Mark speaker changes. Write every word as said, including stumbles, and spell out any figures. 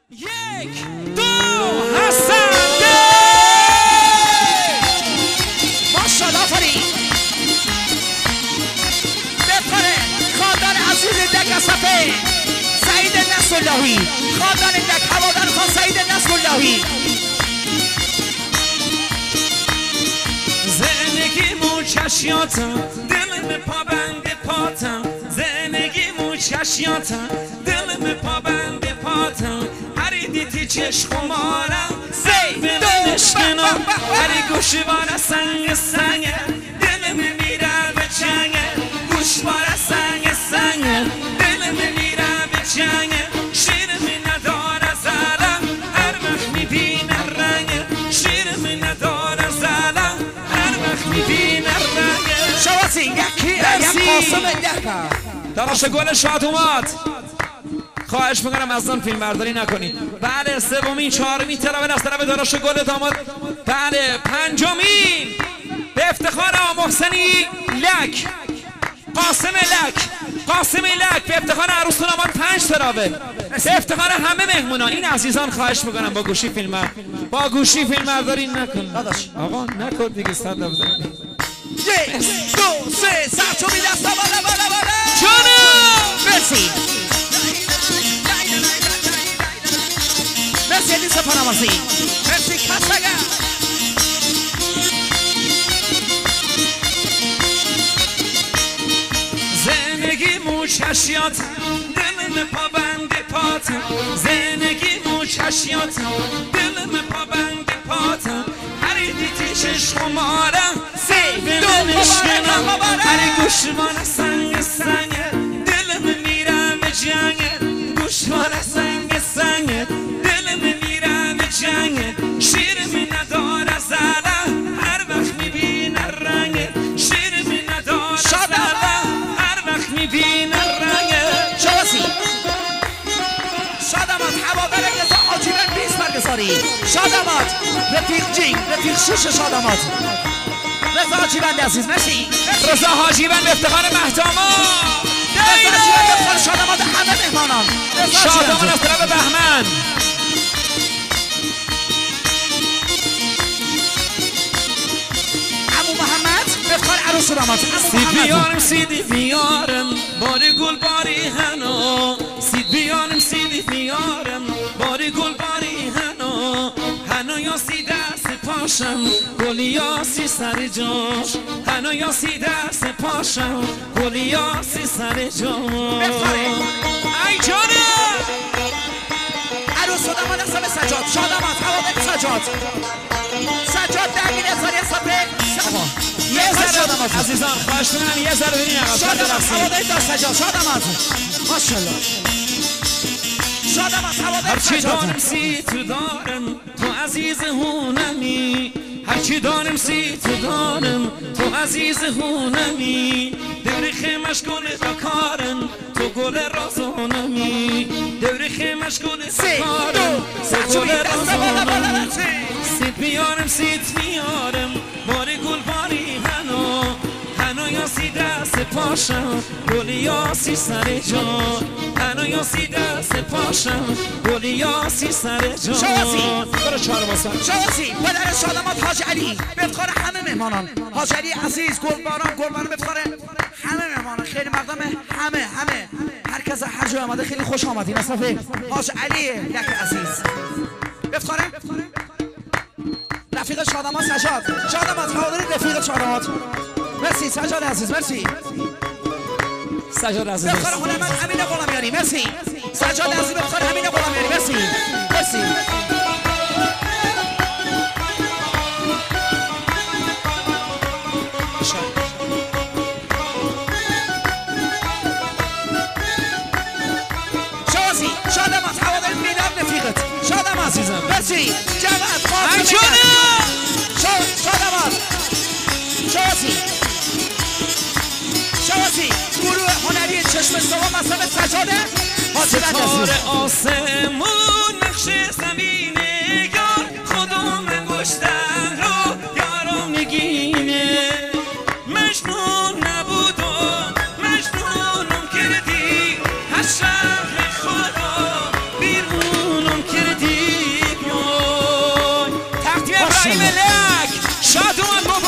Speaker 1: یک دو حسن ماشاءالله آفرین بپره خاندان عزیز دک صفه سعید نصراللهی خاندان دک هوادار خان سعید نصراللهی
Speaker 2: زندگیمو چشیاتم دلم پابند پاتم زندگیمو چشیاتم دلم پابند پاتم هری دیتی چشم خمارم سیب نشکنم هری گوشوار سنگ سنگ دلم میره به چنگ گوشوار سنگ سنگ دلم میره به چنگ شیرم نداره زلم هر وقت میبینه رنگ شیرم نداره زلم هر وقت میبینه رنگ
Speaker 1: شواسی یکی یک قاسم دکا
Speaker 2: داراش گل شاد اومد خواهش میکنم از آن فیلم برداری نکنید. بله سومین چهارمین تراون از طرف داراش گل داماد. بله پنجمین به افتخار محسنی لک قاسم لک قاسم لک به افتخار عروس داماد پنج تراوه به افتخار همه مهمونا. این عزیزان خواهش میکنم با گوشی فیلم با گوشی فیلم برداری نکن آقا نکن دیگه صد بزن.
Speaker 1: یک دو سه سرچوبی دستا بالا بالا بالا
Speaker 2: جانم
Speaker 1: مرسی مرسی علی سپانامرزی مرسی کسگه
Speaker 2: زندگی مو چشیاتم دلم پابند پاتم زندگی مو چشیاتم دلم پابند پاتم هری دیتی چشم خمارم سیب نشکنم هری گوشوار سنگ سنگ دلم میره به جنگ گوشوار سنگ سنگ دلم میره به جنگ شیرم نداره زلم هر وقت میبینه رنگ شیرم نداره زلم هر وقت میبینه رنگ
Speaker 1: شواسی شادمات هوادار رضا حاجی بن بیست برگزاری شادمات رفیق جی رفیق شش شادمات رضا حاجی بند عزیز مرسی
Speaker 2: رضا حاجی بن به افتخار مهداما
Speaker 1: رضا حاجی بند به افتخار شادمات همه مهمانان
Speaker 2: شادمان از طرف بهمن
Speaker 1: عمو محمد به افتخار عروس و داماد
Speaker 2: سید بیارم سیدی بیارم باری گل باری هنو سید بیارم سیدی بیارم باری گل باری هنو هنو یا سی دست پاشم گلی یا سی سر جاش هنو یا سی دست پاشم گلی یا سی سر جاش ای جانم
Speaker 1: عروس و داماد از همه سجاد شادمات هوادار سجاد سجاد درگیر ازاری صفحه
Speaker 2: یه ذره عزیزان خواهش می‌کنم یه ذره برین عقب
Speaker 1: شادمات هوادار دست سجاد شادمات ماشاءالله شادمات هوادار
Speaker 2: هرچی
Speaker 1: سجاد
Speaker 2: دارم سی تو دارم تو عزیز هونمی هرچی دارم سی تو دارم تو عزیز هونمی دور خیمش گل دکارن تو گل رازونمی دور خیمش گل دکارن تو گل رازونمی سید بیارم سید بیارم باری گل باری هنو هنو یا سی دست پاشم گلی یا سی سر جان هنو یا سی دست پاشم گلی یا سی سر جان
Speaker 1: شواسی
Speaker 2: برو چهار باسن
Speaker 1: شواسی پدر شادمات حاج علی به افتخار همه مهمانان حاج علی عزیز گلباران گلباران به افتخار همه مهمانان خیلی مقدم همه همه هر کس هر جای آمده خیلی خوش آمدین از طرف حاج علی یک عزیز به افتخار رفیق شادمات سجاد شادمات هوادار رفیق شادمات مرسی سجاد عزیز مرسی
Speaker 2: سجاد عزیز
Speaker 1: به افتخار هنرمند امین غلامیانی مرسی سجاد عزیز به افتخار امین غلامیانی مرسی مرسی شوازی شادمات هوادار میلاد رفیقت شادمات
Speaker 2: عزیزم
Speaker 1: مرسی جواد
Speaker 2: ای جانم
Speaker 1: شادمات شوازی شوازی گروه هنری چشم سوا مصرف سجاده حاجی بند
Speaker 2: ستاره
Speaker 1: عزیز
Speaker 2: آسمون نقش زمینه یار خودم انگشتن رو یارم نگینه مجنون نبودم مجنونم کردی هر شهر خدا بیرونم کردی ای ملک شاد اومد بابا